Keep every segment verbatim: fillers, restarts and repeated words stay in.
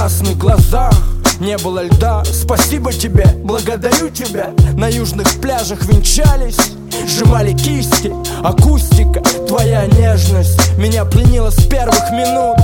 красных глазах не было льда. Спасибо тебе, благодарю тебя. На южных пляжах венчались, сжимали кисти. Акустика, твоя нежность меня пленила с первых минут,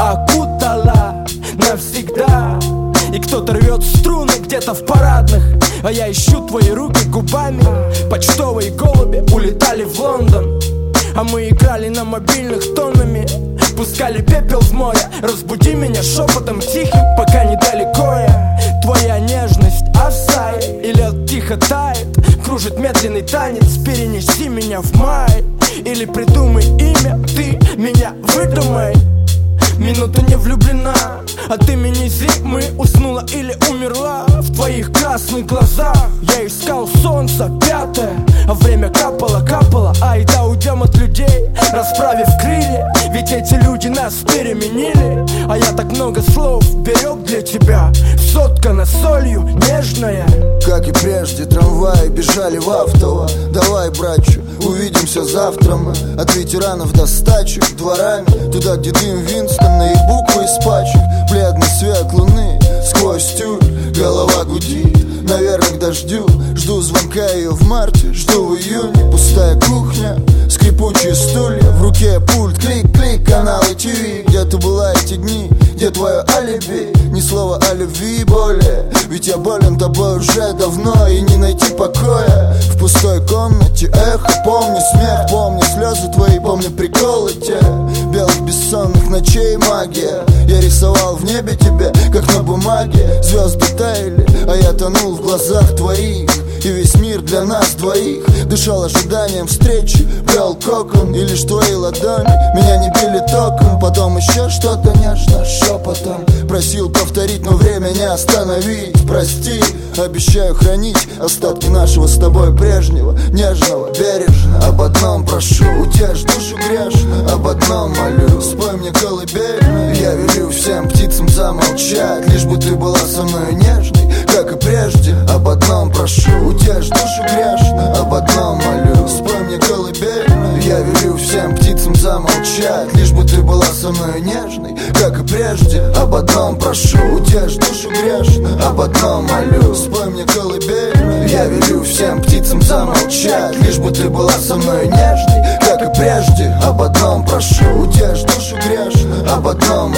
окутала навсегда. И кто-то рвет струны где-то в парадных, а я ищу твои руки губами. Почтовые голуби улетали в Лондон, а мы играли на мобильных тоннами. Пускали пепел в море, разбуди меня шепотом тихим, пока недалеко я. Твоя нежность офсайд, и лед тихо тает, кружит медленный танец. Перенеси меня в май, или придумай имя, ты меня выдумай. Минута не влюблена, от имени зимы уснула или умерла. В твоих красных глазах я искал солнце пятое, а время капало, капало. Айда уйдем от людей, расправив крылья, ведь эти люди нас переменили. А я так много слов берег для тебя, соткана солью нежная. Как и прежде, трамваи бежали в автово. Давай, братчу, увидимся завтра мы. От ветеранов до стачек дворами, туда, где дым Винстон и буквы из пачек. Бледный свет луны сквозь тюль, голова гудит, наверное, к дождю. Жду звонка ее в марте, жду в июне. Пустая кухня, скрипучие стулья, в руке пульт, клик-клик, каналы ТВ. Где ты была эти дни, где твое алиби? Ни слова о любви более, ведь я болен тобой уже давно, и не найти покоя в пустой комнате. Эхо, помню смех, помню слезы твои, помню приколы те. Белых бессонных ночей магия, я рисовал в небе тебя, как на бумаге. Звезды таяли, а я тонул в глазах твоих, и весь мир для нас двоих дышал ожиданием встречи. Плел кокон, и лишь твои ладони меня не били током. Потом еще что-то нежно шепотом просил повторить, но время не остановить. Прости, обещаю хранить остатки нашего с тобой прежнего, нежного, бережно. Об одном прошу, утешь душу грешно, об одном молю, спой мне колыбельную. Я велю всем птицам замолчать, лишь бы ты была со мной нежной, как и прежде. Об одном прошу, утешь душу грешно, об одном молю, спой мне колыбельную. Я велю всем птицам замолчать, лишь бы ты была со мной нежной, как и прежде. Об одном прошу, утешь душу грешно, об одном молю, спой мне колыбельную. Я велю всем птицам замолчать, лишь бы ты была со мной нежной, как и прежде. Об одном прошу, утешь душу грешно, об одном